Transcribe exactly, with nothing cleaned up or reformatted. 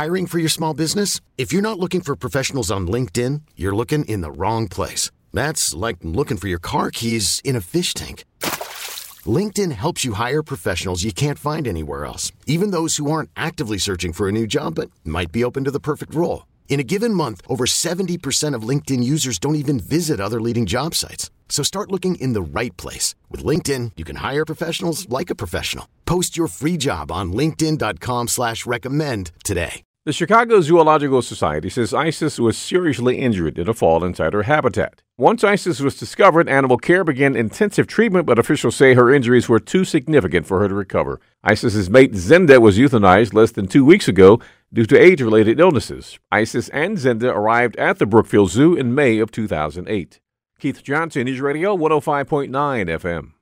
Hiring for your small business? If you're not looking for professionals on LinkedIn, you're looking in the wrong place. That's like looking for your car keys in a fish tank. LinkedIn helps you hire professionals you can't find anywhere else, even those who aren't actively searching for a new job but might be open to the perfect role. In a given month, over seventy percent of LinkedIn users don't even visit other leading job sites. So start looking in the right place. With LinkedIn, you can hire professionals like a professional. Post your free job on linkedin.com slash recommend today. The Chicago Zoological Society says Isis was seriously injured in a fall inside her habitat. Once Isis was discovered, animal care began intensive treatment, but officials say her injuries were too significant for her to recover. Isis's mate Zenda was euthanized less than two weeks ago due to age-related illnesses. Isis and Zenda arrived at the Brookfield Zoo in May of two thousand eight. Keith Johnson, News Radio one oh five point nine F M.